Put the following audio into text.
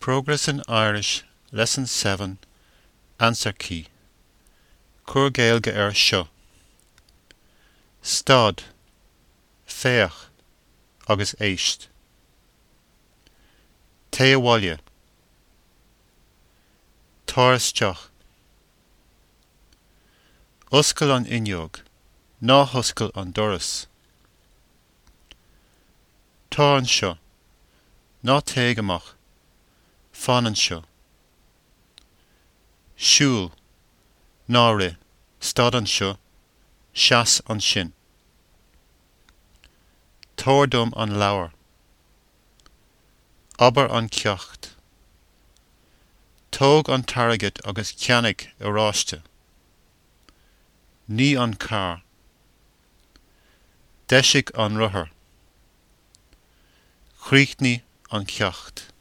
Progress in Irish, Lesson 7, Answer Key. Cur Gaeilge seo. Stad, féach, agus éist. Taobhaile. Táirsteach. Oscail an inneog, ná hoscail an doras. Tá an seo, ná téig amach, fan an seo. Siúl, ná ré, stad an seo, seas an sin. Tórdum an leabhar. Aber an ceacht. Tóg an targad agus ceannaigh I ráiste. Ní an car. Deisig an ruthair. Chríochnaí an ceacht.